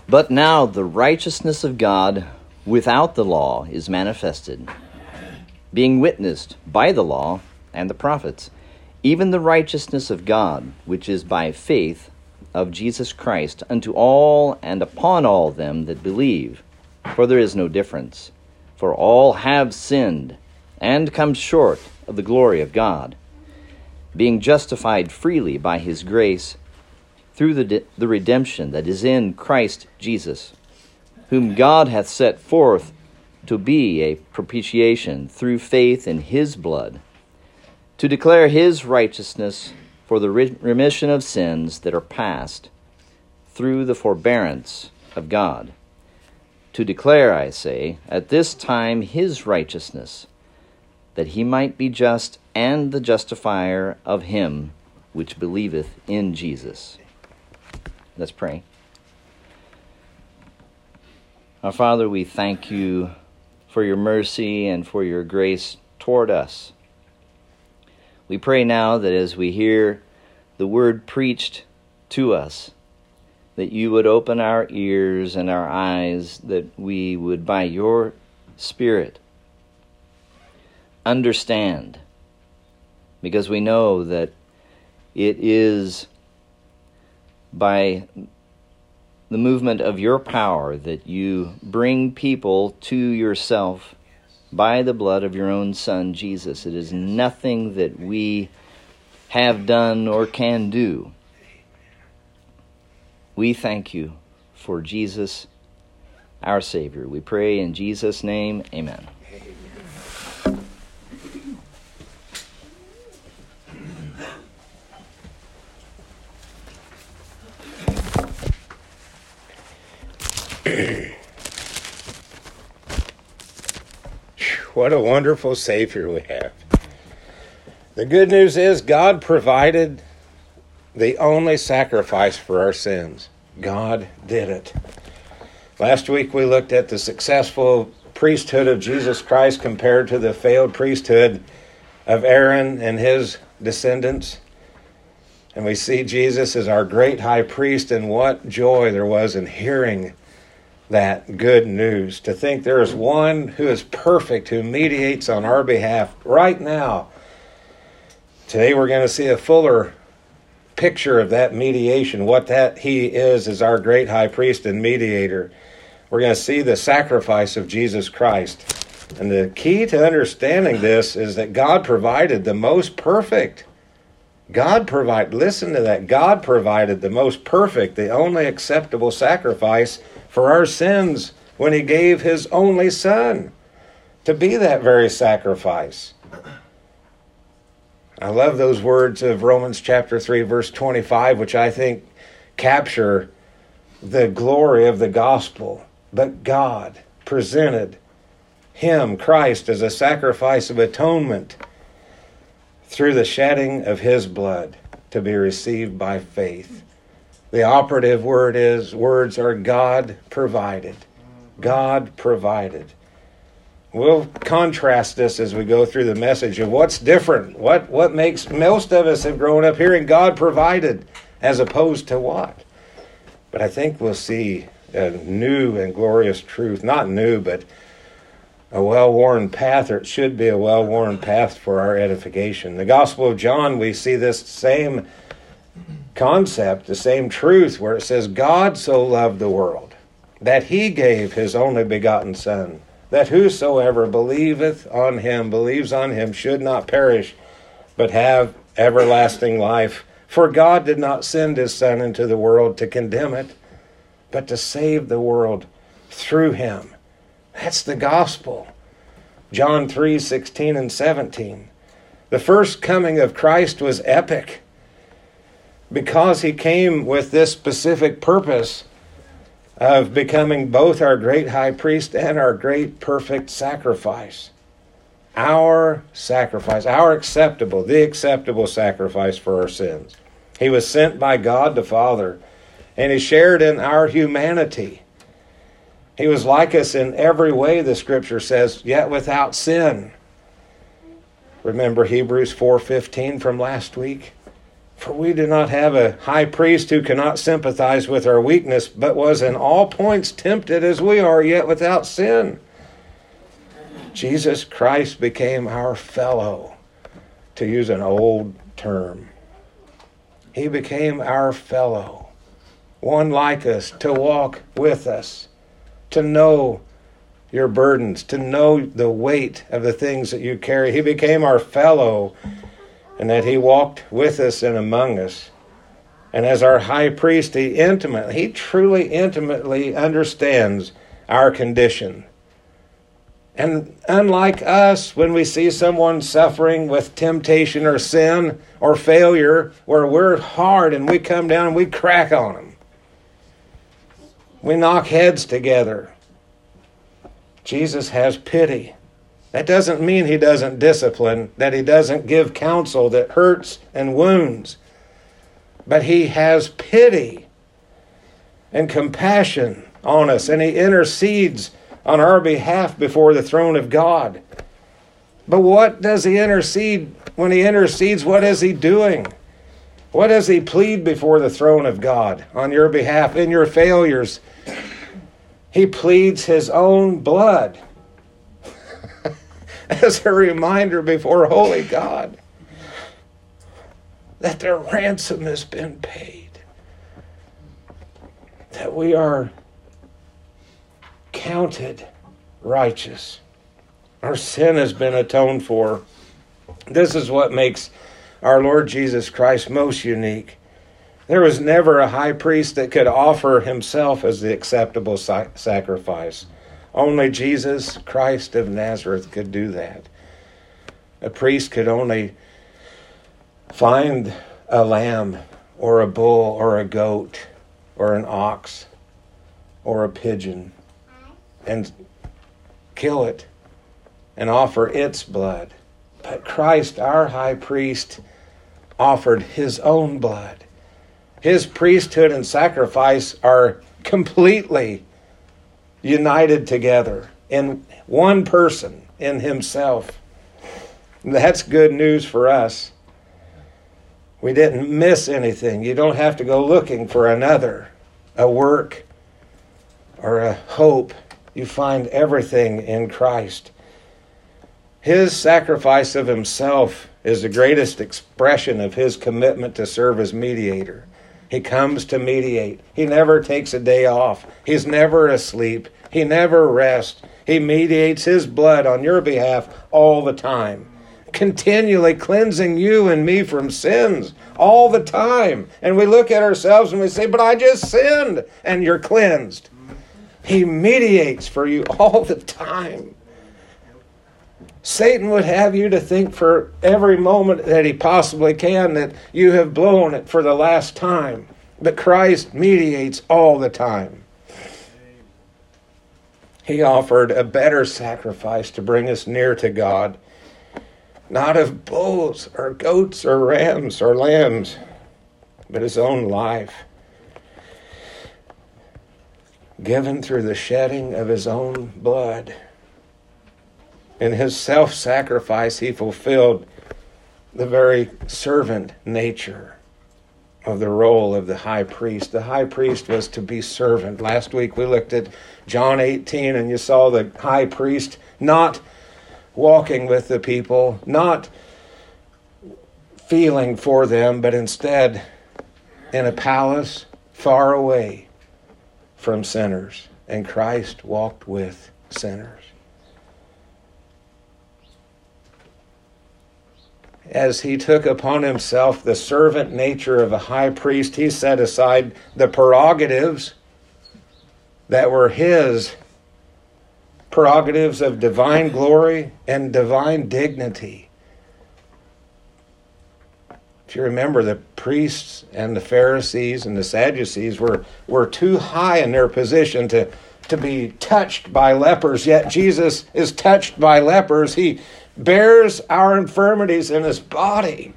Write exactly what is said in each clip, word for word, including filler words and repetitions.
But now the righteousness of God without the law is manifested, being witnessed by the law and the prophets, even the righteousness of God, which is by faith of Jesus Christ, unto all and upon all them that believe. For there is no difference. For all have sinned, and come short of the glory of God, being justified freely by his grace, through the, the redemption that is in Christ Jesus, whom God hath set forth to be a propitiation through faith in his blood, to declare his righteousness for the remission of sins that are past, through the forbearance of God. To declare, I say, at this time his righteousness, that he might be just and the justifier of him which believeth in Jesus. Let's pray. Our Father, we thank you for your mercy and for your grace toward us. We pray now that as we hear the word preached to us, that you would open our ears and our eyes, that we would, by your Spirit, understand, because we know that it is by the movement of your power that you bring people to yourself by the blood of your own Son, Jesus. It is nothing that we have done or can do. We thank you for Jesus, our Savior. We pray in Jesus' name, amen. What a wonderful Savior we have. The good news is God provided the only sacrifice for our sins. God did it. Last week we looked at the successful priesthood of Jesus Christ compared to the failed priesthood of Aaron and his descendants. And we see Jesus as our great high priest, and what joy there was in hearing that good news. To think there is one who is perfect, who mediates on our behalf right now. Today we're going to see a fuller picture of that mediation, what that he is as our great high priest and mediator. We're going to see the sacrifice of Jesus Christ. And the key to understanding this is that God provided the most perfect. God provided, listen to that, God provided the most perfect, the only acceptable sacrifice for our sins when he gave his only Son to be that very sacrifice. I love those words of Romans chapter three, verse twenty-five, which I think capture the glory of the gospel. But God presented him, Christ, as a sacrifice of atonement through the shedding of his blood to be received by faith. The operative word is, words are God provided. God provided. We'll contrast this as we go through the message of what's different. What, what makes, most of us have grown up hearing God provided as opposed to what? But I think we'll see a new and glorious truth. Not new, but a well-worn path, or it should be a well-worn path for our edification. The Gospel of John, we see this same concept, the same truth, where it says, God so loved the world that he gave his only begotten Son, that whosoever believeth on him, believes on him, should not perish, but have everlasting life. For God did not send his Son into the world to condemn it, but to save the world through him. That's the gospel. John three, sixteen and seventeen. The first coming of Christ was epic, because he came with this specific purpose of becoming both our great high priest and our great perfect sacrifice. Our sacrifice, our acceptable, the acceptable sacrifice for our sins. He was sent by God the Father, and he shared in our humanity. He was like us in every way, the Scripture says, yet without sin. Remember Hebrews four fifteen from last week? For For we do not have a high priest who cannot sympathize with our weakness, but was in all points tempted as we are, yet without sin. Jesus Christ became our fellow, to use an old term. He became our fellow, one like us, to walk with us, to know your burdens, to know the weight of the things that you carry. He became our fellow, and that he walked with us and among us. And as our high priest, he intimately, he truly intimately understands our condition. And unlike us, when we see someone suffering with temptation or sin or failure, where we're hard and we come down and we crack on them, we knock heads together, Jesus has pity. That doesn't mean he doesn't discipline, that he doesn't give counsel that hurts and wounds. But he has pity and compassion on us, and he intercedes on our behalf before the throne of God. But what does he intercede? When he intercedes, what is he doing? What does he plead before the throne of God on your behalf in your failures? He pleads his own blood as a reminder before holy God that the ransom has been paid, that we are counted righteous. Our sin has been atoned for. This is what makes our Lord Jesus Christ most unique. There was never a high priest that could offer himself as the acceptable sa- sacrifice. Only Jesus Christ of Nazareth could do that. A priest could only find a lamb or a bull or a goat or an ox or a pigeon and kill it and offer its blood. But Christ, our high priest, offered his own blood. His priesthood and sacrifice are completely united together in one person, in himself. And that's good news for us. We didn't miss anything. You don't have to go looking for another, a work or a hope. You find everything in Christ. His sacrifice of himself is the greatest expression of his commitment to serve as mediator. He comes to mediate. He never takes a day off. He's never asleep. He never rests. He mediates his blood on your behalf all the time, continually cleansing you and me from sins all the time. And we look at ourselves and we say, but I just sinned, and you're cleansed. He mediates for you all the time. Satan would have you to think for every moment that he possibly can that you have blown it for the last time. But Christ mediates all the time. He offered a better sacrifice to bring us near to God, not of bulls or goats or rams or lambs, but his own life, given through the shedding of his own blood. In his self-sacrifice, he fulfilled the very servant nature of the role of the high priest. The high priest was to be servant. Last week we looked at John eighteen, and you saw the high priest not walking with the people, not feeling for them, but instead in a palace far away from sinners. And Christ walked with sinners. As he took upon himself the servant nature of a high priest, he set aside the prerogatives that were his, prerogatives of divine glory and divine dignity. If you remember, the priests and the Pharisees and the Sadducees were, were too high in their position to, to be touched by lepers, yet Jesus is touched by lepers. He bears our infirmities in his body.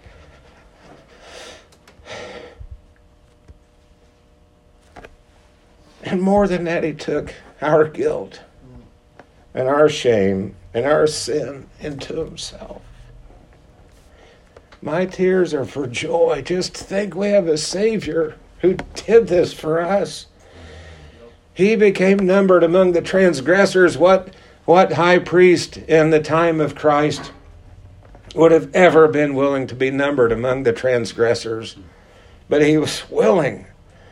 And more than that, he took our guilt and our shame and our sin into himself. My tears are for joy. Just think we have a Savior who did this for us. He became numbered among the transgressors. What, what high priest in the time of Christ would have ever been willing to be numbered among the transgressors? But he was willing.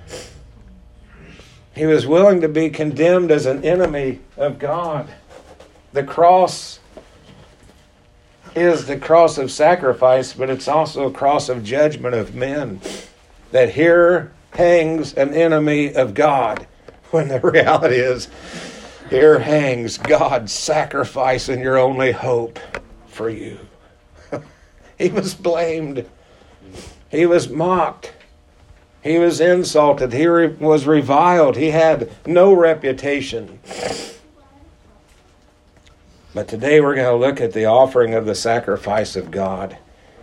He was willing to be condemned as an enemy of God. The cross is the cross of sacrifice, but it's also a cross of judgment of men. That here hangs an enemy of God, when the reality is, here hangs God's sacrifice and your only hope for you. He was blamed. He was mocked. He was insulted. He re- was reviled. He had no reputation. But today we're going to look at the offering of the sacrifice of God.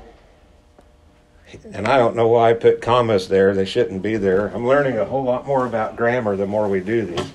And I don't know why I put commas there. They shouldn't be there. I'm learning a whole lot more about grammar the more we do these.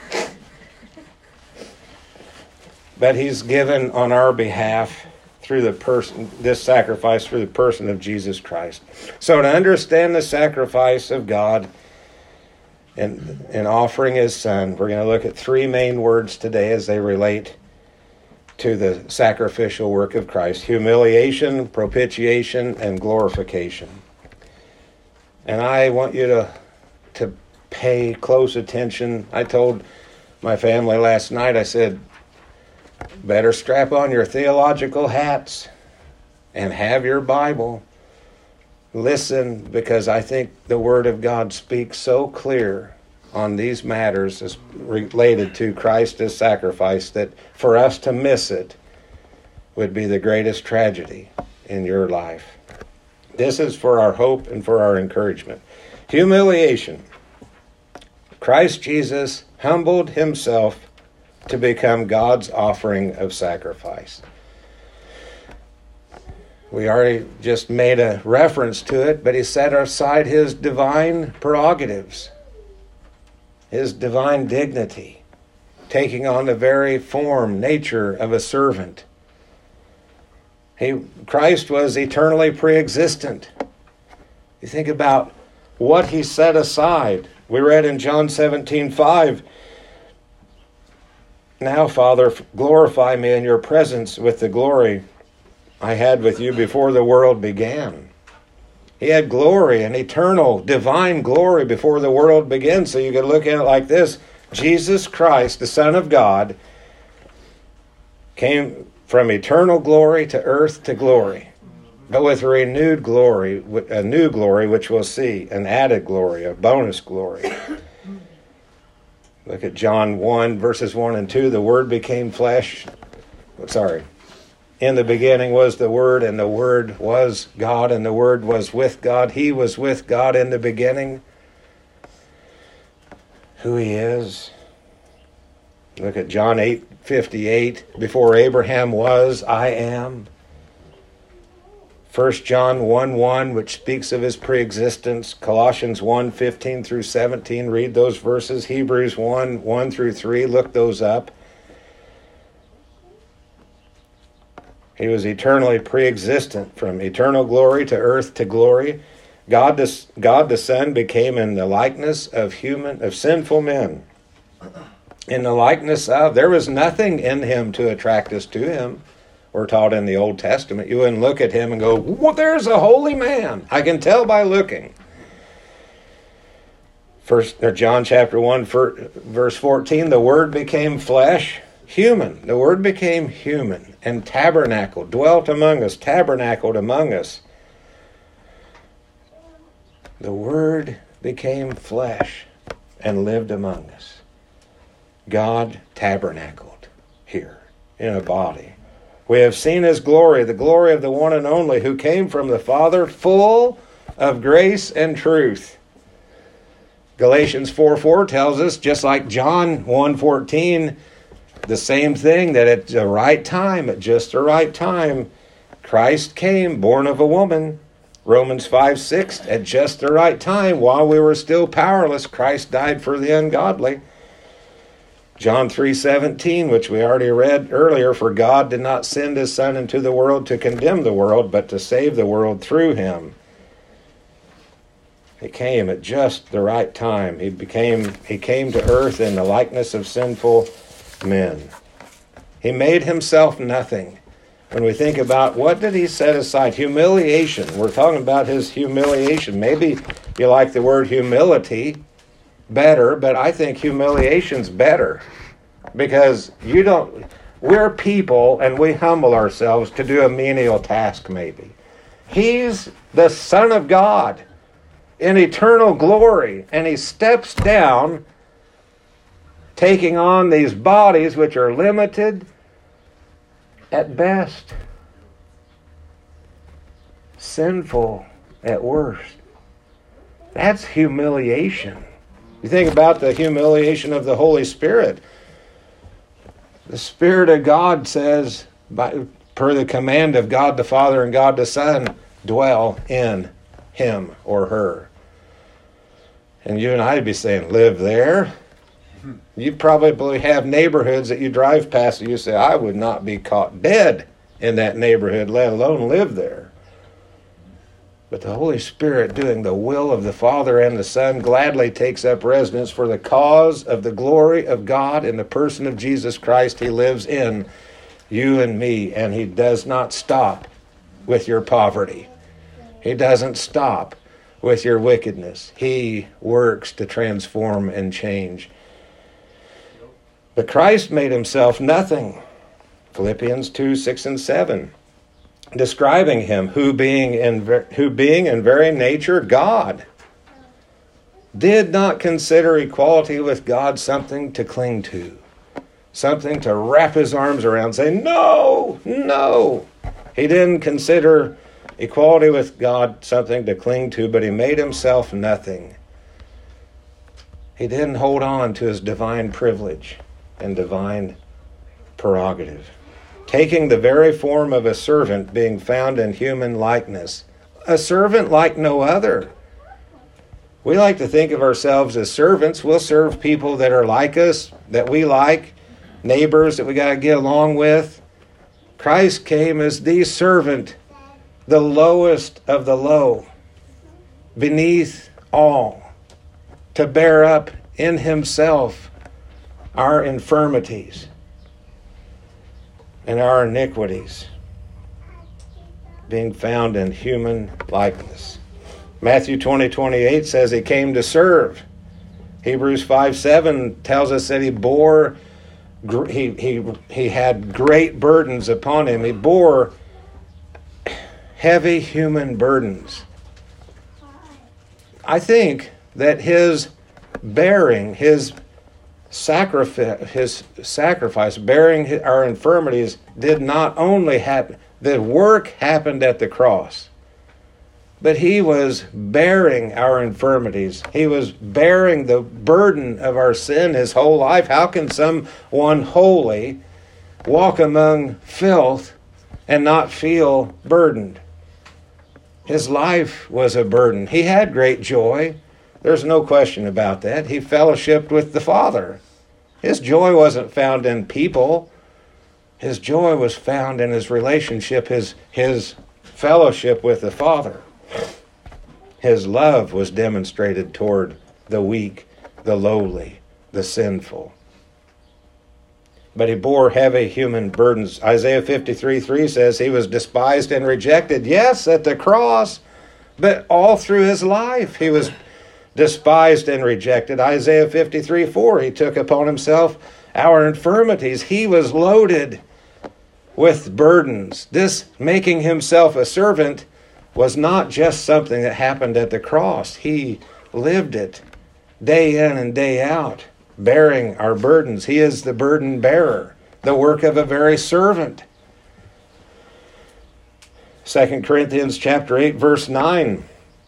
But he's given on our behalf through the person, this sacrifice through the person of Jesus Christ. So to understand the sacrifice of God in, in offering his Son, we're going to look at three main words today as they relate to the sacrificial work of Christ: humiliation, propitiation, and glorification. And I want you to, to pay close attention. I told my family last night, I said, better strap on your theological hats and have your Bible. Listen, because I think the Word of God speaks so clear on these matters as related to Christ's sacrifice that for us to miss it would be the greatest tragedy in your life. This is for our hope and for our encouragement. Humiliation. Christ Jesus humbled himself to become God's offering of sacrifice. We already just made a reference to it, but he set aside his divine prerogatives, his divine dignity, taking on the very form, nature of a servant. He, Christ was eternally pre-existent. You think about what he set aside. We read in John seventeen five, "Now, Father, glorify me in your presence with the glory I had with you before the world began." He had glory, an eternal, divine glory before the world began. So you could look at it like this. Jesus Christ, the Son of God, came from eternal glory to earth to glory, but with a renewed glory, a new glory, which we'll see, an added glory, a bonus glory. Look at John one, verses one and two. The Word became flesh. Sorry. In the beginning was the Word, and the Word was God, and the Word was with God. He was with God in the beginning. Who he is. Look at John eight fifty-eight. Before Abraham was, I am. First John one one, which speaks of his preexistence. Colossians one fifteen through seventeen. Read those verses. Hebrews one one through three. Look those up. He was eternally pre-existent, from eternal glory to earth to glory. God the, God the Son became in the likeness of human, of sinful men. In the likeness of, there was nothing in him to attract us to him. We're taught in the Old Testament. You wouldn't look at him and go, well, there's a holy man. I can tell by looking. First, or John chapter one, verse fourteen, the Word became flesh, human. The Word became human and tabernacled, dwelt among us, tabernacled among us. The Word became flesh and lived among us. God tabernacled here in a body. We have seen his glory, the glory of the one and only who came from the Father, full of grace and truth. Galatians four four tells us, just like John one fourteen, the same thing, that at the right time, at just the right time, Christ came, born of a woman. Romans five six, at just the right time, while we were still powerless, Christ died for the ungodly. John three seventeen, which we already read earlier, for God did not send his Son into the world to condemn the world, but to save the world through him. He came at just the right time. He became he came to earth in the likeness of sinful men. He made himself nothing. When we think about what did he set aside? Humiliation. We're talking about his humiliation. Maybe you like the word humility better, but I think humiliation's better. Because you don't we're people and we humble ourselves to do a menial task maybe. He's the Son of God in eternal glory, and he steps down taking on these bodies which are limited at best, sinful at worst. That's humiliation. You think about the humiliation of the Holy Spirit. The Spirit of God says, by, per the command of God the Father and God the Son, dwell in him or her. And you and I would be saying, live there? You probably have neighborhoods that you drive past and you say, I would not be caught dead in that neighborhood, let alone live there. But the Holy Spirit, doing the will of the Father and the Son, gladly takes up residence for the cause of the glory of God in the person of Jesus Christ. He lives in you and me, and he does not stop with your poverty. He doesn't stop with your wickedness. He works to transform and change. But Christ made himself nothing. Philippians two, six, and seven. Describing him, who being in who being in very nature God, did not consider equality with God something to cling to, something to wrap his arms around, saying, no, no. He didn't consider equality with God something to cling to, but he made himself nothing. He didn't hold on to his divine privilege and divine prerogative. Taking the very form of a servant, being found in human likeness. A servant like no other. We like to think of ourselves as servants. We'll serve people that are like us, that we like, neighbors that we got to get along with. Christ came as the servant, the lowest of the low, beneath all, to bear up in himself our infirmities and our iniquities, being found in human likeness. Matthew twenty, twenty-eight says he came to serve. Hebrews five, seven tells us that he bore, he, he, he had great burdens upon him. He bore heavy human burdens. I think that his bearing, his sacrifice, his sacrifice, bearing our infirmities, did not only happen, the work happened at the cross, but he was bearing our infirmities. He was bearing the burden of our sin his whole life. How can someone holy walk among filth and not feel burdened? His life was a burden. He had great joy. There's no question about that. He fellowshiped with the Father. His joy wasn't found in people. His joy was found in his relationship, his, his fellowship with the Father. His love was demonstrated toward the weak, the lowly, the sinful. But he bore heavy human burdens. Isaiah fifty-three, three says he was despised and rejected. Yes, at the cross, but all through his life he was despised and rejected. Isaiah fifty-three, four, he took upon himself our infirmities. He was loaded with burdens. This making himself a servant was not just something that happened at the cross. He lived it day in and day out, bearing our burdens. He is the burden bearer, the work of a very servant. Second Corinthians chapter eight, verse nine.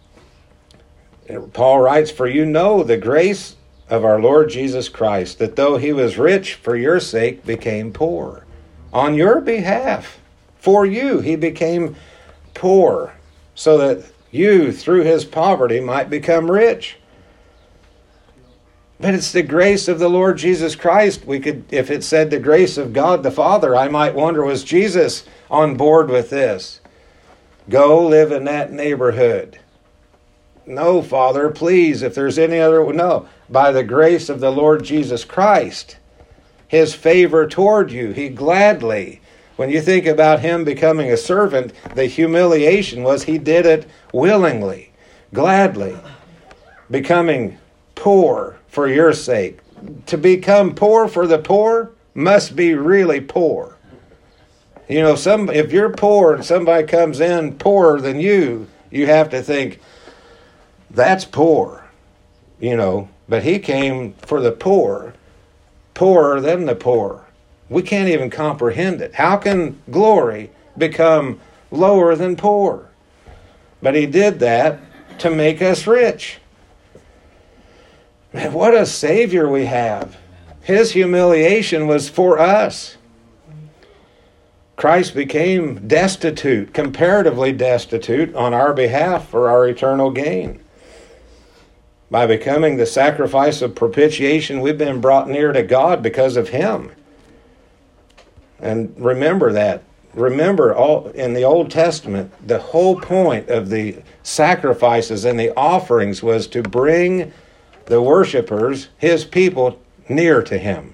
Paul writes, for you know the grace of our Lord Jesus Christ, that though he was rich, for your sake became poor. On your behalf, for you, he became poor, so that you, through his poverty, might become rich. But it's the grace of the Lord Jesus Christ. We could, if it said the grace of God the Father, I might wonder, was Jesus on board with this? Go live in that neighborhood. No, Father, please, if there's any other, no. By the grace of the Lord Jesus Christ, His favor toward you, He gladly, when you think about Him becoming a servant, the humiliation was He did it willingly, gladly, becoming poor for your sake. To become poor for the poor must be really poor. You know, some if you're poor and somebody comes in poorer than you, you have to think, that's poor, you know. But He came for the poor, poorer than the poor. We can't even comprehend it. How can glory become lower than poor? But He did that to make us rich. Man, what a Savior we have. His humiliation was for us. Christ became destitute, comparatively destitute, on our behalf for our eternal gain. By becoming the sacrifice of propitiation, we've been brought near to God because of Him. And remember that. Remember, all in the Old Testament, the whole point of the sacrifices and the offerings was to bring the worshipers, His people, near to Him.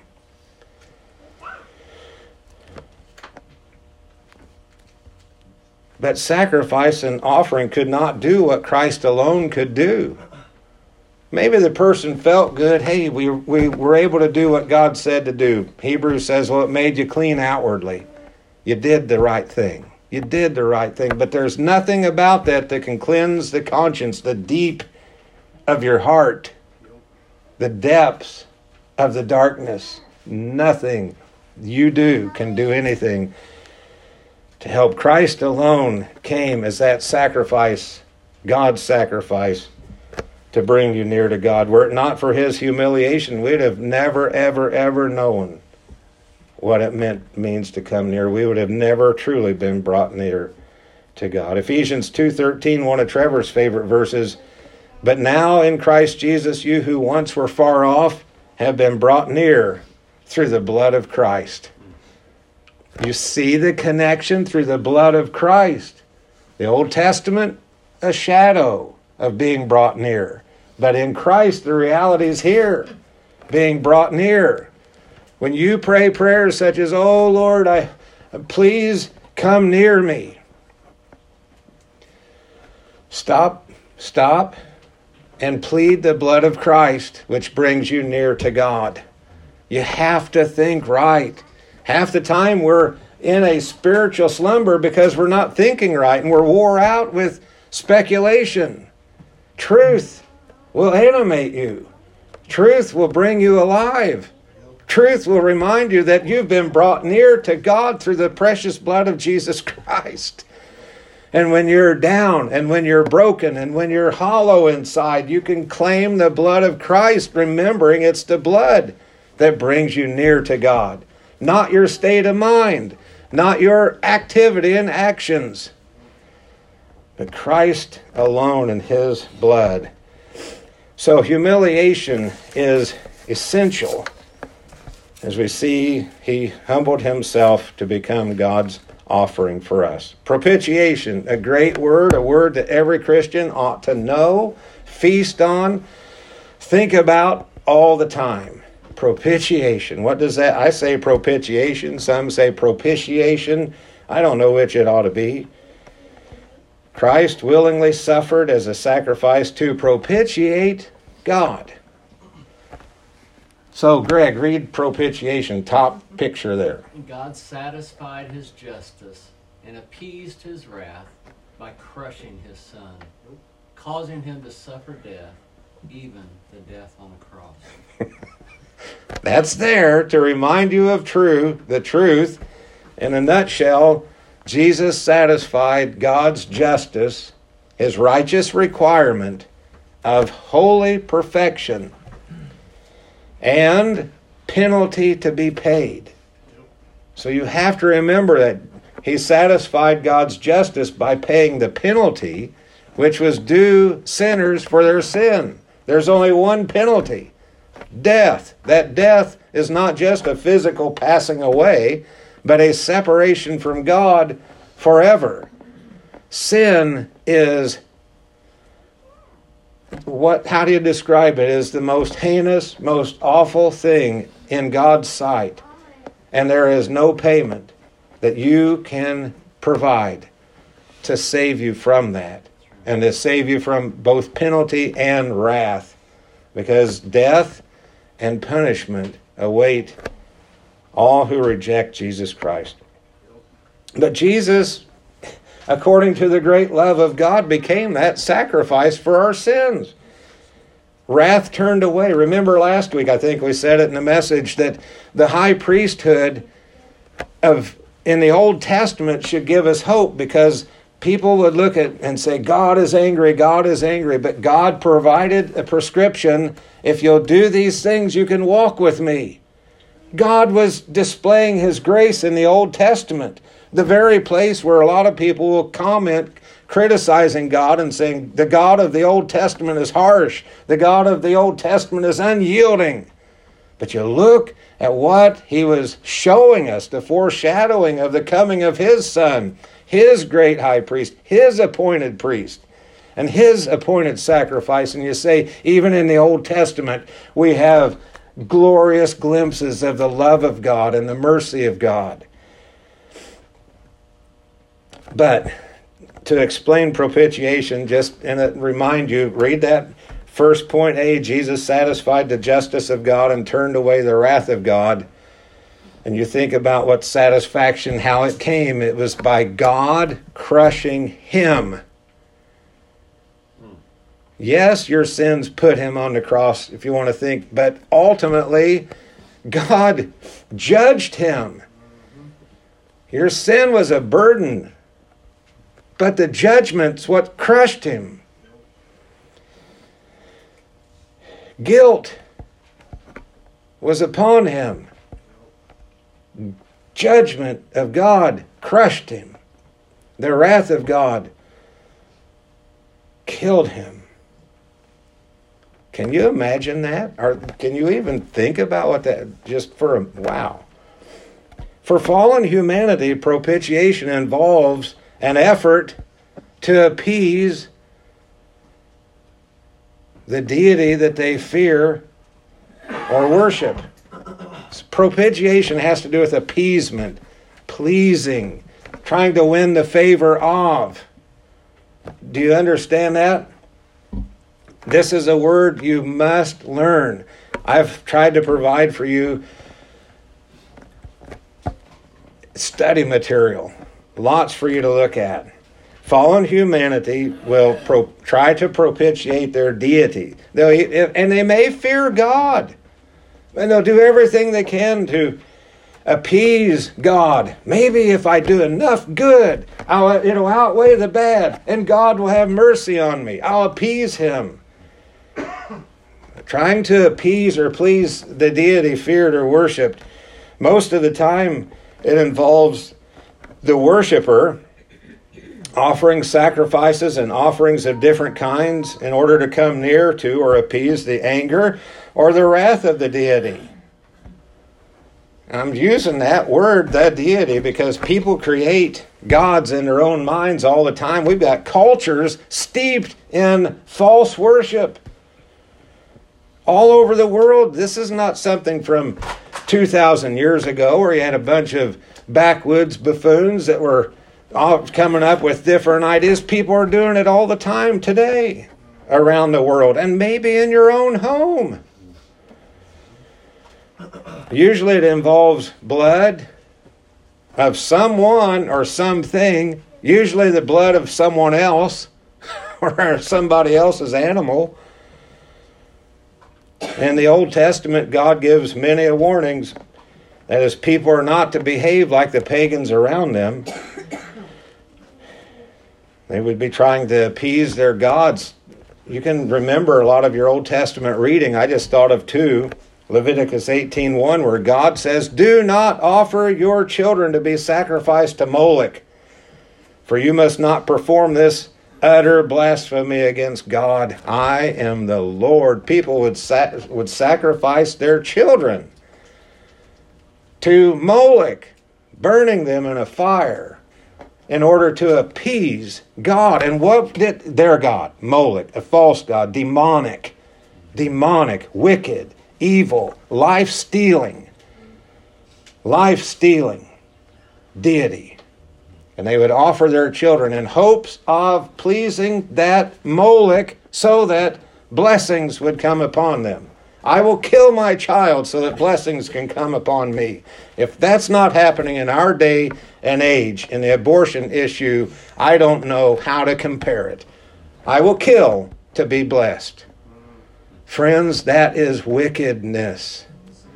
But sacrifice and offering could not do what Christ alone could do. Maybe the person felt good. Hey, we, we were able to do what God said to do. Hebrews says, well, it made you clean outwardly. You did the right thing. You did the right thing. But there's nothing about that that can cleanse the conscience, the deep of your heart, the depths of the darkness. Nothing you do can do anything to help. Christ alone came as that sacrifice, God's sacrifice, to bring you near to God. Were it not for His humiliation, we'd have never, ever, ever known what it meant means to come near. We would have never truly been brought near to God. Ephesians two thirteen, one of Trevor's favorite verses. But now in Christ Jesus, you who once were far off have been brought near through the blood of Christ. You see the connection through the blood of Christ. The Old Testament, a shadow of being brought near. But in Christ, the reality is here, being brought near. When you pray prayers such as, oh Lord, I please come near me. Stop, stop, and plead the blood of Christ, which brings you near to God. You have to think right. Half the time we're in a spiritual slumber because we're not thinking right and we're wore out with speculation. Truth will animate you. Truth will bring you alive. Truth will remind you that you've been brought near to God through the precious blood of Jesus Christ. And when you're down and when you're broken and when you're hollow inside, you can claim the blood of Christ, remembering it's the blood that brings you near to God. Not your state of mind, not your activity and actions, but Christ alone and His blood. So humiliation is essential. As we see, He humbled Himself to become God's offering for us. Propitiation, a great word, a word that every Christian ought to know, feast on, think about all the time. Propitiation. What does that? I say propitiation. Some say propitiation. I don't know which it ought to be. Christ willingly suffered as a sacrifice to propitiate God. So, Greg, read propitiation, top picture there. God satisfied His justice and appeased His wrath by crushing His Son, causing Him to suffer death, even the death on the cross. That's there to remind you of true, the truth. In a nutshell, Jesus satisfied God's justice, His righteous requirement of holy perfection, and penalty to be paid. So you have to remember that He satisfied God's justice by paying the penalty, which was due sinners for their sin. There's only one penalty. Death. That death is not just a physical passing away, but a separation from God forever. Sin is what, how do you describe it? Is the most heinous, most awful thing in God's sight. And there is no payment that you can provide to save you from that. And to save you from both penalty and wrath. Because death and punishment await all who reject Jesus Christ. But Jesus, according to the great love of God, became that sacrifice for our sins. Wrath turned away. Remember last week, I think we said it in the message, that the high priesthood of in the Old Testament should give us hope, because people would look at and say, God is angry, God is angry. But God provided a prescription. If you'll do these things, you can walk with me. God was displaying his grace in the Old Testament. The very place where a lot of people will comment criticizing God and saying, the God of the Old Testament is harsh. The God of the Old Testament is unyielding. But you look at what he was showing us, the foreshadowing of the coming of his Son, his great high priest, his appointed priest, and his appointed sacrifice. And you say, even in the Old Testament, we have glorious glimpses of the love of God and the mercy of God. But to explain propitiation, just and remind you, read that first point A, Jesus satisfied the justice of God and turned away the wrath of God. And you think about what satisfaction, how it came. It was by God crushing him. Yes, your sins put him on the cross, if you want to think, but ultimately, God judged him. Your sin was a burden, but the judgment's what crushed him. Guilt was upon him. Judgment of God crushed him. The wrath of God killed him. Can you imagine that? Or can you even think about what that, just for a, wow. For fallen humanity, propitiation involves an effort to appease the deity that they fear or worship. Propitiation has to do with appeasement, pleasing, trying to win the favor of. Do you understand that? This is a word you must learn. I've tried to provide for you study material, lots for you to look at. Fallen humanity will pro- try to propitiate their deity. They'll, and they may fear God. And they'll do everything they can to appease God. Maybe if I do enough good, I'll, it'll outweigh the bad, and God will have mercy on me. I'll appease him. Trying to appease or please the deity feared or worshipped, most of the time it involves the worshiper offering sacrifices and offerings of different kinds in order to come near to or appease the anger or the wrath of the deity. I'm using that word, that deity, because people create gods in their own minds all the time. We've got cultures steeped in false worship all over the world. This is not something from two thousand years ago where you had a bunch of backwoods buffoons that were all coming up with different ideas. People are doing it all the time today around the world, and maybe in your own home. Usually it involves blood of someone or something, usually the blood of someone else or somebody else's animal. In the Old Testament, God gives many warnings that his people are not to behave like the pagans around them. They would be trying to appease their gods. You can remember a lot of your Old Testament reading. I just thought of two. Leviticus eighteen one, where God says, "Do not offer your children to be sacrificed to Moloch, for you must not perform this utter blasphemy against God. I am the Lord. People would sa- would sacrifice their children to Moloch, burning them in a fire in order to appease God. And what did their God? Moloch, a false god, demonic, demonic, wicked, evil, life-stealing, life-stealing deity. And they would offer their children in hopes of pleasing that Moloch so that blessings would come upon them. I will kill my child so that blessings can come upon me. If that's not happening in our day and age in the abortion issue, I don't know how to compare it. I will kill to be blessed. Friends, that is wickedness.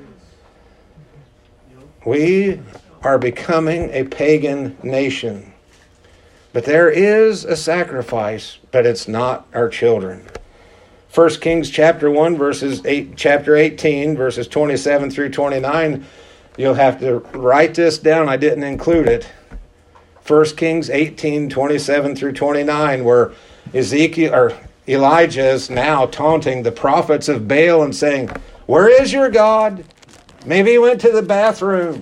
We are becoming a pagan nation. But there is a sacrifice, but it's not our children. First Kings chapter one, verses eight, chapter eighteen, verses twenty-seven through twenty-nine. You'll have to write this down. I didn't include it. First Kings eighteen, twenty-seven through twenty-nine, where Ezekiel or Elijah is now taunting the prophets of Baal and saying, "Where is your God? Maybe he went to the bathroom.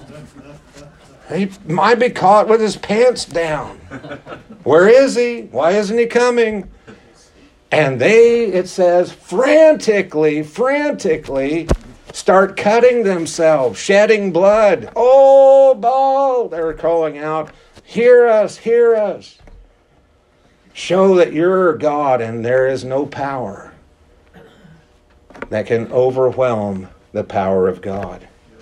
He might be caught with his pants down. Where is he? Why isn't he coming?" And they, it says, frantically, frantically start cutting themselves, shedding blood. "Oh, Baal," they're calling out, "hear us, hear us. Show that you're God and there is no power that can overwhelm the power of God."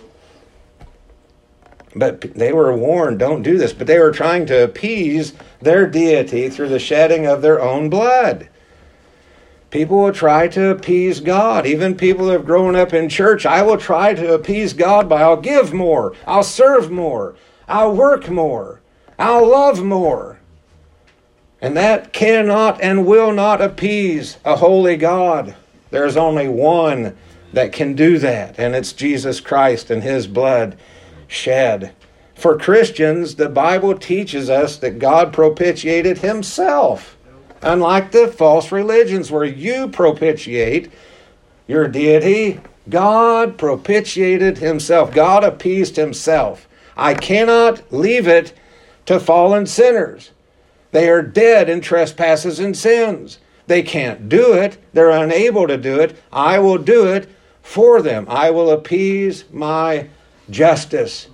But they were warned, don't do this. But they were trying to appease their deity through the shedding of their own blood. People will try to appease God. Even people who have grown up in church, I will try to appease God by I'll give more, I'll serve more, I'll work more, I'll love more. And that cannot and will not appease a holy God. There's only one that can do that, and it's Jesus Christ and his blood shed. For Christians, the Bible teaches us that God propitiated himself. Unlike the false religions where you propitiate your deity, God propitiated himself. God appeased himself. I cannot leave it to fallen sinners. They are dead in trespasses and sins. They can't do it. They're unable to do it. I will do it for them. I will appease my justice.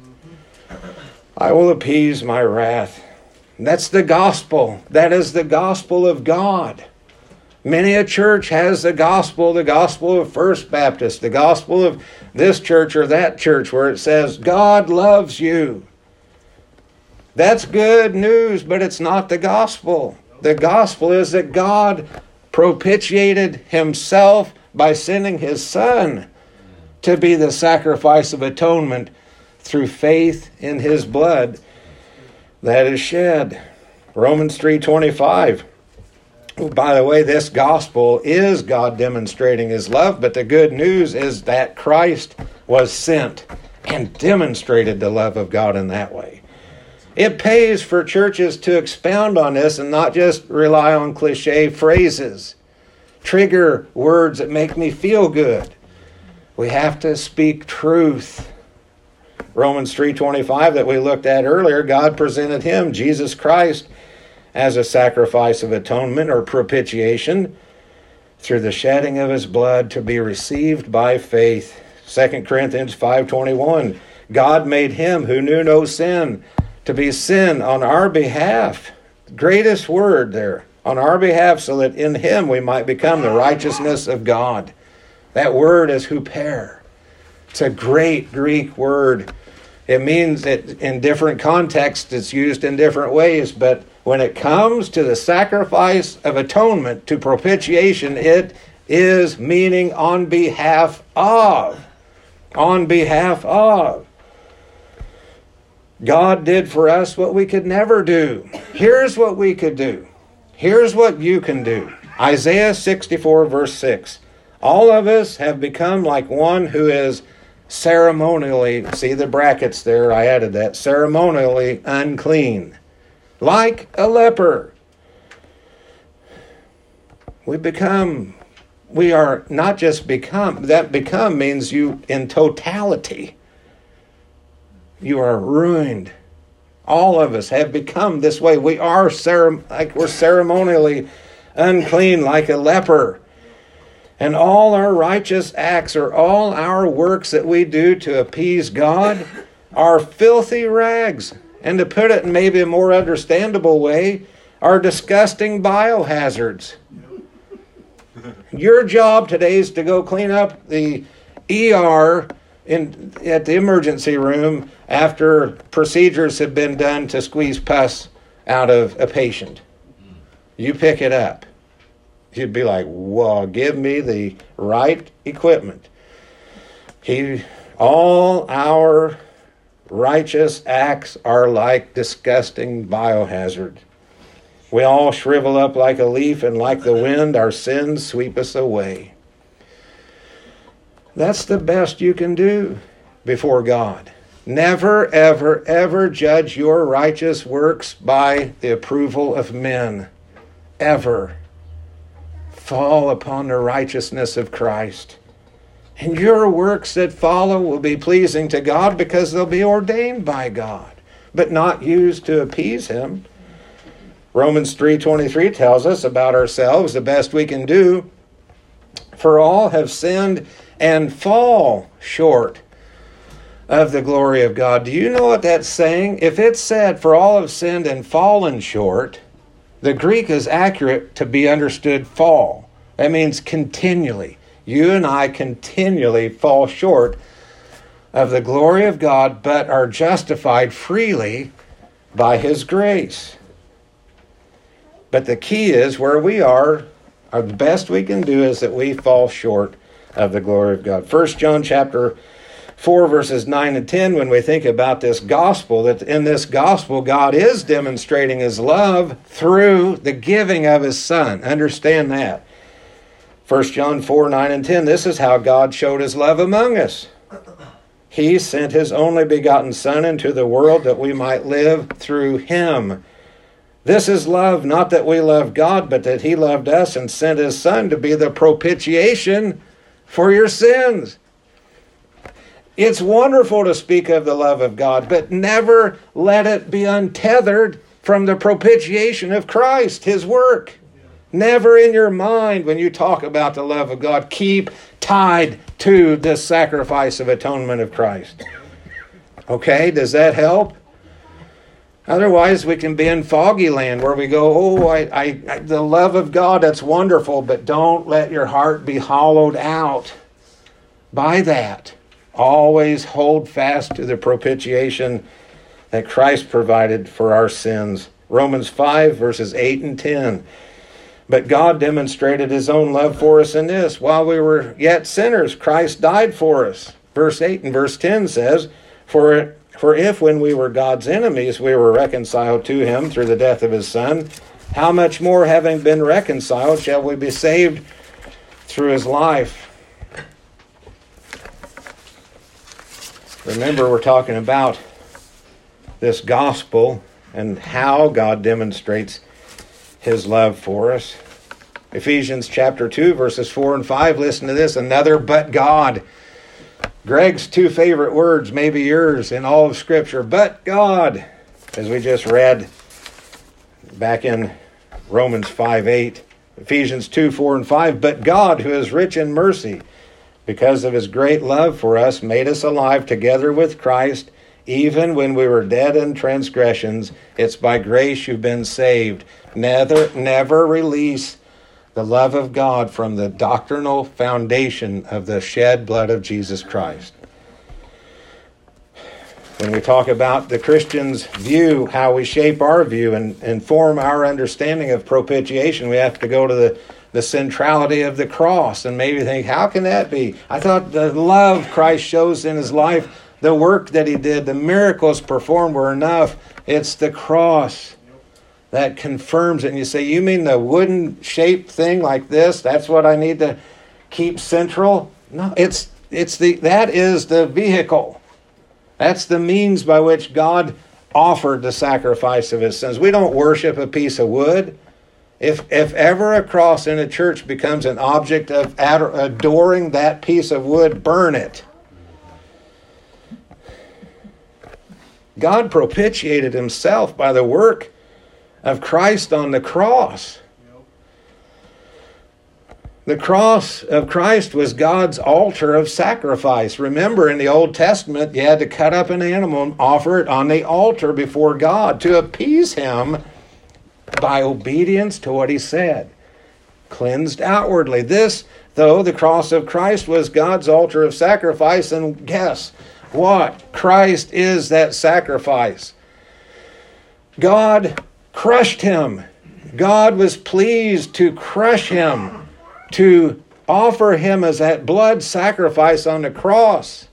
I will appease my wrath. That's the gospel. That is the gospel of God. Many a church has the gospel, the gospel of First Baptist, the gospel of this church or that church where it says, God loves you. That's good news, but it's not the gospel. The gospel is that God propitiated himself by sending his Son to be the sacrifice of atonement through faith in his blood that is shed. Romans three twenty-five. By the way, this gospel is God demonstrating his love, but the good news is that Christ was sent and demonstrated the love of God in that way. It pays for churches to expound on this and not just rely on cliche phrases, trigger words that make me feel good. We have to speak truth. Romans three twenty-five that we looked at earlier, God presented him, Jesus Christ, as a sacrifice of atonement or propitiation through the shedding of his blood to be received by faith. Second Corinthians five twenty-one, God made him who knew no sin to be sin on our behalf. Greatest word there, on our behalf, so that in him we might become the righteousness of God. That word is huper. It's a great Greek word. It means that in different contexts it's used in different ways, but when it comes to the sacrifice of atonement, to propitiation, it is meaning on behalf of. On behalf of. God did for us what we could never do. Here's what we could do. Here's what you can do. Isaiah sixty-four verse six. All of us have become like one who is ceremonially, see the brackets there, I added that, ceremonially unclean, like a leper. We become, we are not just become, that become means you in totality. You are ruined. All of us have become this way. We are cere- like we're ceremonially unclean like a leper. And all our righteous acts or all our works that we do to appease God are filthy rags. And to put it in maybe a more understandable way, are disgusting biohazards. Your job today is to go clean up the E R in at the emergency room after procedures have been done to squeeze pus out of a patient. You pick it up. You'd be like, "Whoa, give me the right equipment." He, all our righteous acts are like disgusting biohazard. We all shrivel up like a leaf, and like the wind, our sins sweep us away. That's the best you can do before God. Never, ever, ever judge your righteous works by the approval of men. Ever. Fall upon the righteousness of Christ. And your works that follow will be pleasing to God because they'll be ordained by God, but not used to appease Him. Romans three twenty-three tells us about ourselves, the best we can do. For all have sinned and fall short of the glory of God. Do you know what that's saying? If it's said, for all have sinned and fallen short, the Greek is accurate to be understood fall. That means continually. You and I continually fall short of the glory of God, but are justified freely by His grace. But the key is where we are, our the best we can do is that we fall short of the glory of God. First John chapter four, verses nine and ten, when we think about this gospel, that in this gospel God is demonstrating His love through the giving of His Son. Understand that. First John four, nine and ten, this is how God showed His love among us. He sent His only begotten Son into the world that we might live through Him. This is love, not that we love God, but that He loved us and sent His Son to be the propitiation for your sins. It's wonderful to speak of the love of God, but never let it be untethered from the propitiation of Christ, His work. Never in your mind, when you talk about the love of God, keep tied to the sacrifice of atonement of Christ. Okay, does that help? Otherwise, we can be in foggy land where we go, oh, I, I, I, the love of God, that's wonderful, but don't let your heart be hollowed out by that. Always hold fast to the propitiation that Christ provided for our sins. Romans five, verses eight and ten. But God demonstrated His own love for us in this. While we were yet sinners, Christ died for us. Verse eight and verse ten says, For, for if when we were God's enemies, we were reconciled to Him through the death of His Son, how much more, having been reconciled, shall we be saved through His life? Remember, we're talking about this gospel and how God demonstrates His love for us. Ephesians chapter two, verses four and five, listen to this, another but God. Greg's two favorite words, maybe yours, in all of Scripture, but God, as we just read back in Romans five eight, Ephesians two, four and five, but God, who is rich in mercy, because of His great love for us, made us alive together with Christ, even when we were dead in transgressions. It's by grace you've been saved. Never, never release the love of God from the doctrinal foundation of the shed blood of Jesus Christ. When we talk about the Christian's view, how we shape our view and, and form our understanding of propitiation, we have to go to the, the centrality of the cross and maybe think, how can that be? I thought the love Christ shows in His life, the work that He did, the miracles performed were enough. It's the cross that confirms it. And you say, you mean the wooden shaped thing like this? That's what I need to keep central? No, it's it's the that is the vehicle. That's the means by which God offered the sacrifice of His sons. We don't worship a piece of wood. If, if ever a cross in a church becomes an object of ador- adoring that piece of wood, burn it. God propitiated himself by the work of Christ on the cross. The cross of Christ was God's altar of sacrifice. Remember, in the Old Testament, you had to cut up an animal and offer it on the altar before God to appease him by obedience to what he said. Cleansed outwardly. This, though, the cross of Christ was God's altar of sacrifice, and guess what? Christ is that sacrifice. God crushed him. God was pleased to crush him, to offer him as that blood sacrifice on the cross.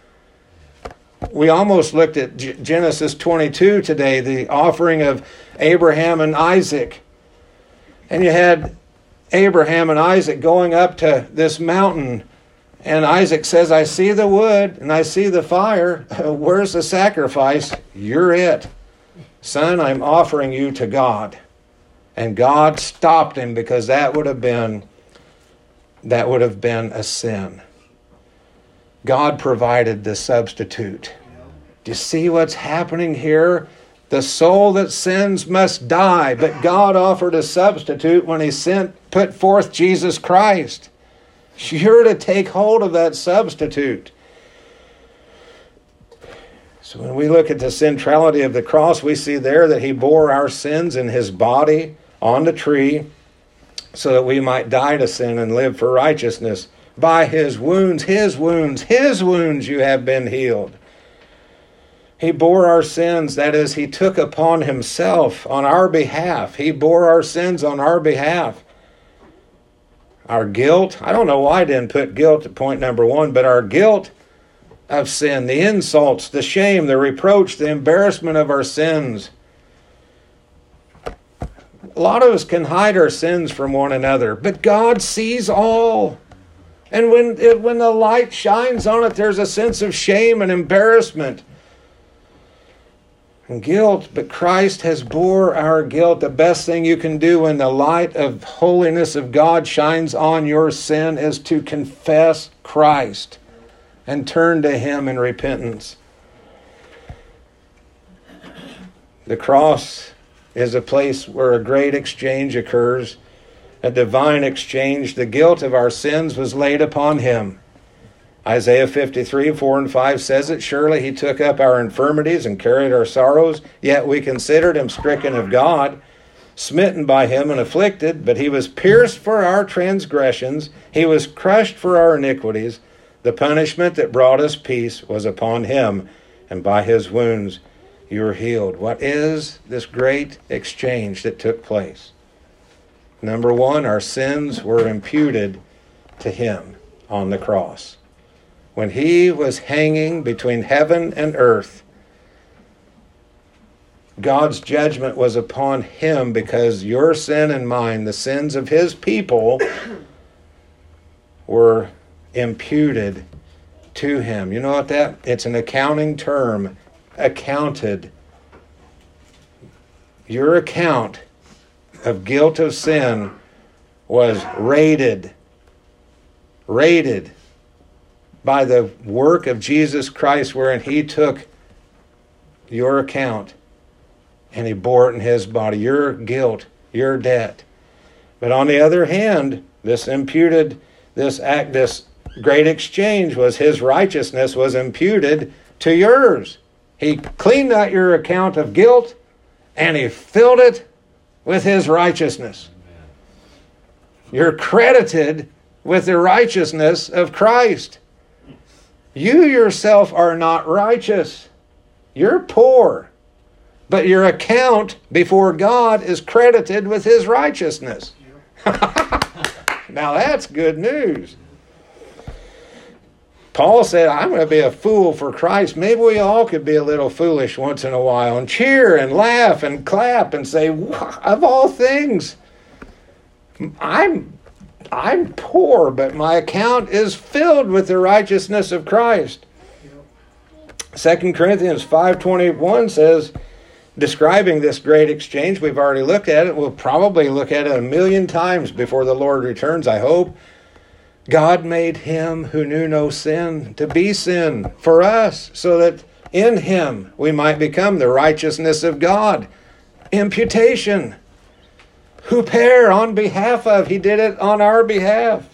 We almost looked at G- Genesis twenty-two today, the offering of Abraham and Isaac. And you had Abraham and Isaac going up to this mountain. And Isaac says, I see the wood and I see the fire. Where's the sacrifice? You're it. Son, I'm offering you to God. And God stopped him because that would have been, that would have been a sin. God provided the substitute. Do you see what's happening here? The soul that sins must die, but God offered a substitute when he sent, put forth Jesus Christ. You're to take hold of that substitute. So when we look at the centrality of the cross, we see there that he bore our sins in his body on the tree so that we might die to sin and live for righteousness. By his wounds, his wounds, his wounds you have been healed. He bore our sins, that is, he took upon himself on our behalf. He bore our sins on our behalf. Our guilt, I don't know why I didn't put guilt at point number one, but our guilt of sin, the insults, the shame, the reproach, the embarrassment of our sins. A lot of us can hide our sins from one another, but God sees all. And when, it, when the light shines on it, there's a sense of shame and embarrassment and guilt, but Christ has bore our guilt. The best thing you can do when the light of holiness of God shines on your sin is to confess Christ and turn to him in repentance. The cross is a place where a great exchange occurs, a divine exchange. The guilt of our sins was laid upon him. Isaiah fifty-three, four and five says it, surely he took up our infirmities and carried our sorrows, yet we considered him stricken of God, smitten by him and afflicted, but he was pierced for our transgressions, he was crushed for our iniquities. The punishment that brought us peace was upon him, and by his wounds you were healed. What is this great exchange that took place? Number one, our sins were imputed to him on the cross. When he was hanging between heaven and earth, God's judgment was upon him because your sin and mine, the sins of his people, were imputed to him. You know what that? It's an accounting term. Accounted. Your account of guilt of sin was rated. Rated by the work of Jesus Christ, wherein he took your account and he bore it in his body, your guilt, your debt. But on the other hand, this imputed, this act, this great exchange was his righteousness was imputed to yours. He cleaned out your account of guilt and he filled it with his righteousness. You're credited with the righteousness of Christ. You yourself are not righteous. You're poor. But your account before God is credited with his righteousness. Now that's good news. Paul said, I'm going to be a fool for Christ. Maybe we all could be a little foolish once in a while and cheer and laugh and clap and say, of all things, I'm I'm poor, but my account is filled with the righteousness of Christ. Second Corinthians five twenty-one says, describing this great exchange. We've already looked at it. We'll probably look at it a million times before the Lord returns, I hope. God made him who knew no sin to be sin for us, so that in him we might become the righteousness of God. Imputation. Huper, on behalf of. He did it on our behalf.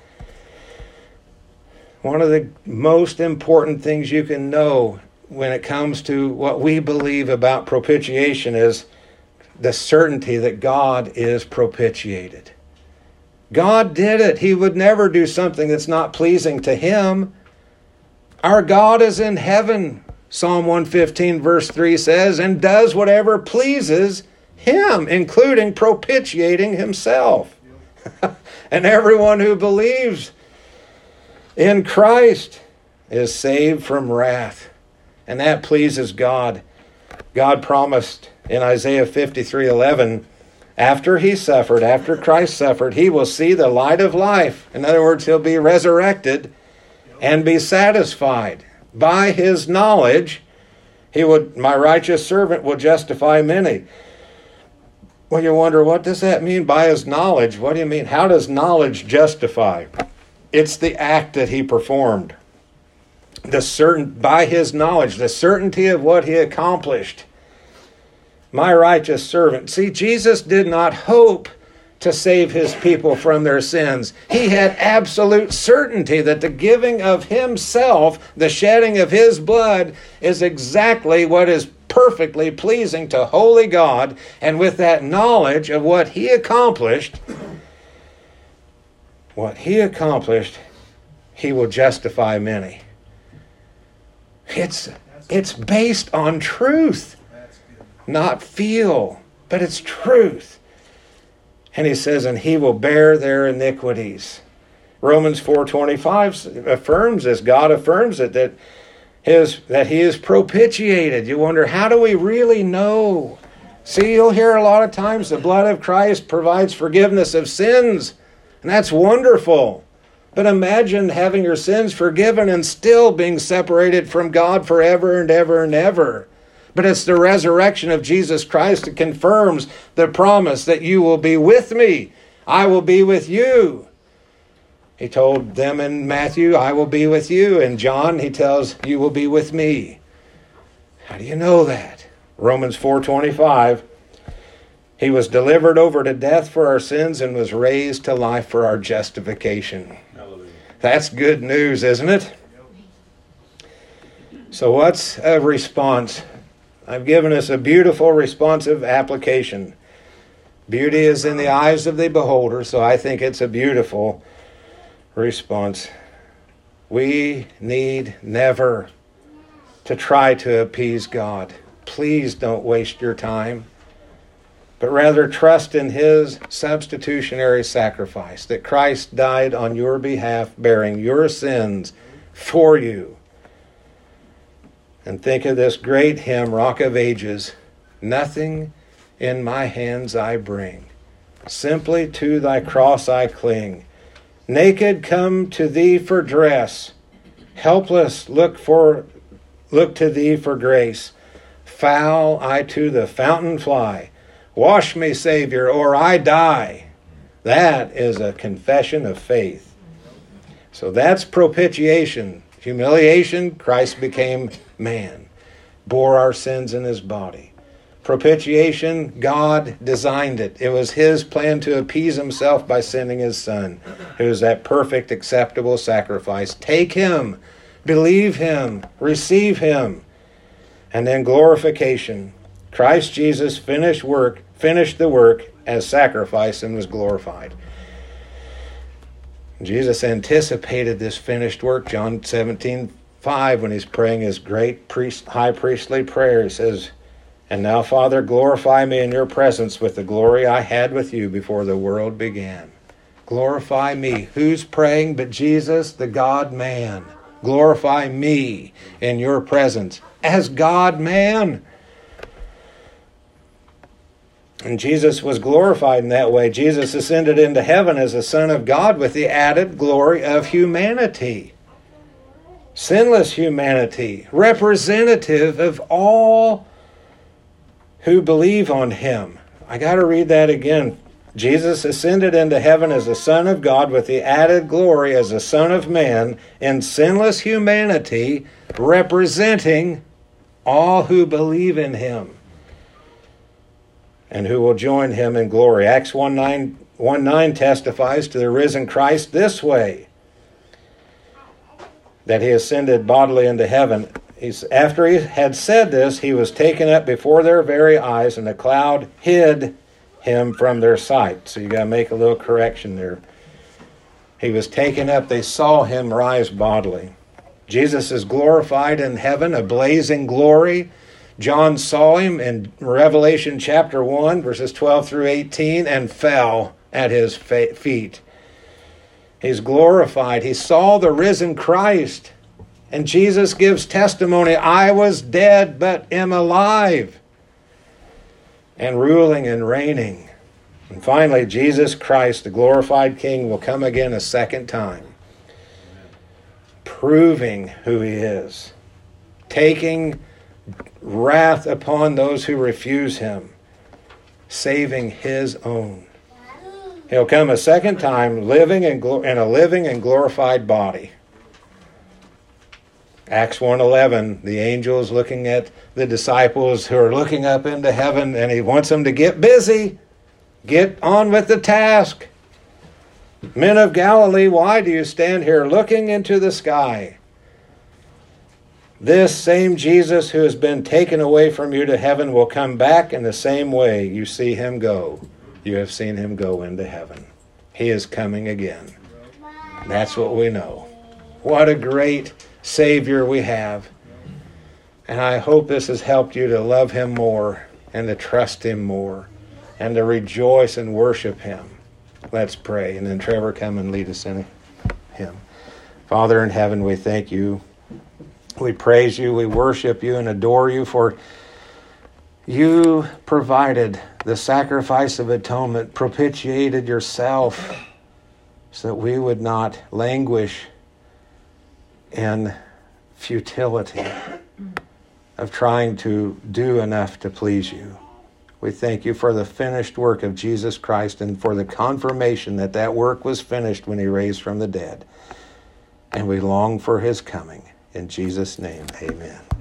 One of the most important things you can know when it comes to what we believe about propitiation is the certainty that God is propitiated. God did it. He would never do something that's not pleasing to him. Our God is in heaven, Psalm one fifteen verse three says, and does whatever pleases him, including propitiating himself. And everyone who believes in Christ is saved from wrath. And that pleases God. God promised in Isaiah fifty-three eleven, after he suffered, after Christ suffered, he will see the light of life. In other words, he'll be resurrected and be satisfied. By his knowledge, he would, my righteous servant will justify many. Well, you wonder, what does that mean by his knowledge? What do you mean? How does knowledge justify? It's the act that he performed. The certain, by his knowledge, the certainty of what he accomplished. My righteous servant. See, Jesus did not hope to save his people from their sins. He had absolute certainty that the giving of himself, the shedding of his blood, is exactly what is perfectly pleasing to holy God. And with that knowledge of what he accomplished, what he accomplished, he will justify many. It's, it's based on truth, not feel, but it's truth. And he says, and he will bear their iniquities. Romans four twenty-five affirms this. God affirms it, that his that he is propitiated. You wonder, how do we really know? See, you'll hear a lot of times the blood of Christ provides forgiveness of sins. And that's wonderful. But imagine having your sins forgiven and still being separated from God forever and ever and ever. But it's the resurrection of Jesus Christ that confirms the promise that you will be with me. I will be with you. He told them in Matthew, I will be with you. In John, he tells, you will be with me. How do you know that? Romans four twenty-five. He was delivered over to death for our sins and was raised to life for our justification. Hallelujah. That's good news, isn't it? So what's a response? I've given us a beautiful responsive application. Beauty is in the eyes of the beholder, so I think it's a beautiful response. We need never to try to appease God. Please don't waste your time, but rather trust in his substitutionary sacrifice, that Christ died on your behalf, bearing your sins for you. And think of this great hymn, Rock of Ages. Nothing in my hands I bring. Simply to thy cross I cling. Naked come to thee for dress. Helpless look for look to thee for grace. Foul I to the fountain fly. Wash me, Savior, or I die. That is a confession of faith. So that's propitiation. Humiliation, Christ became man, bore our sins in his body. Propitiation, God designed it. It was his plan to appease himself by sending his son, who is that perfect, acceptable sacrifice. Take him, believe him, receive him. And then glorification. Christ Jesus finished work, finished the work as sacrifice and was glorified. Jesus anticipated this finished work. John seventeen five, when he's praying his great priest, high priestly prayer, he says, and now, Father, glorify me in your presence with the glory I had with you before the world began. Glorify me. Who's praying but Jesus, the God-man? Glorify me in your presence as God-man. And Jesus was glorified in that way. Jesus ascended into heaven as the Son of God with the added glory of humanity. Sinless humanity, representative of all who believe on him. I got to read that again. Jesus ascended into heaven as the Son of God with the added glory as the Son of Man in sinless humanity, representing all who believe in him and who will join him in glory. Acts one nine testifies to the risen Christ this way, that he ascended bodily into heaven. He's, after he had said this, he was taken up before their very eyes, and the cloud hid him from their sight. So you got to make a little correction there. He was taken up. They saw him rise bodily. Jesus is glorified in heaven, a blazing glory. John saw him in Revelation chapter one, verses twelve through eighteen, and fell at his feet. He's glorified. He saw the risen Christ. And Jesus gives testimony, I was dead, but am alive, and ruling and reigning. And finally, Jesus Christ, the glorified King, will come again a second time, proving who he is, taking wrath upon those who refuse him, saving his own. He'll come a second time, living in, in a living and glorified body. Acts one eleven, the angels looking at the disciples who are looking up into heaven, and he wants them to get busy. Get on with the task. Men of Galilee, why do you stand here looking into the sky? This same Jesus who has been taken away from you to heaven will come back in the same way you see him go. You have seen him go into heaven. He is coming again. That's what we know. What a great Savior we have. And I hope this has helped you to love him more and to trust him more and to rejoice and worship him. Let's pray. And then Trevor, come and lead us in a hymn. Father in heaven, we thank you. We praise you. We worship you and adore you, for you provided the sacrifice of atonement, propitiated yourself so that we would not languish in futility of trying to do enough to please you. We thank you for the finished work of Jesus Christ and for the confirmation that that work was finished when he raised from the dead. And we long for his coming. In Jesus' name, amen.